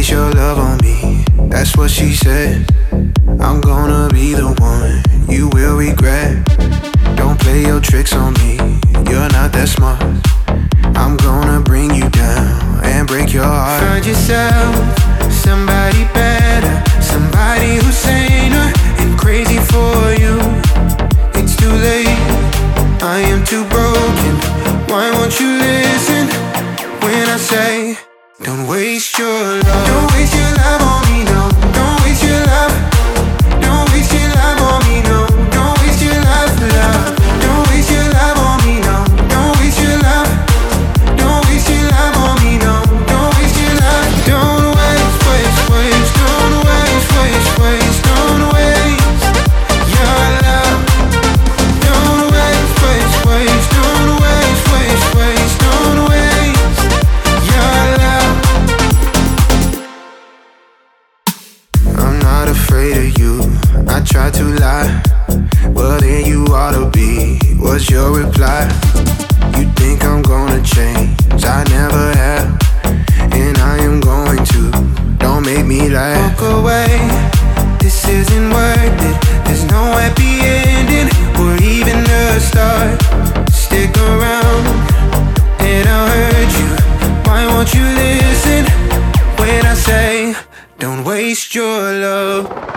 waste your love on me. That's what she said. I'm gonna be the one you will regret. Don't play your tricks on me, you're not that smart. I'm gonna bring you down and break your heart. Find yourself somebody better, somebody who's saner and crazy for you. It's too late, I am too broken. Why won't you listen when I say, don't waste your love. Don't waste your love on me, no. Don't waste your love. Don't waste your love on me, no. Don't waste your love, love. Don't waste your love on me, no. Don't waste your love. Don't waste your love on me, no. Don't waste your love. Don't waste, waste, waste. Don't waste, waste, waste. Don't waste your love. Don't waste, waste, waste. Don't waste, waste, waste. Don't waste your love. I'm not afraid of you. I tried to lie. Well, then you ought to be. What's your reply? You think I'm gonna change? I never have, and I am going to. Don't make me laugh. Walk away. This isn't worth it. There's no happy ending or even a start. Stick around and I'll hurt you. Why won't you listen when I say, don't waste your love?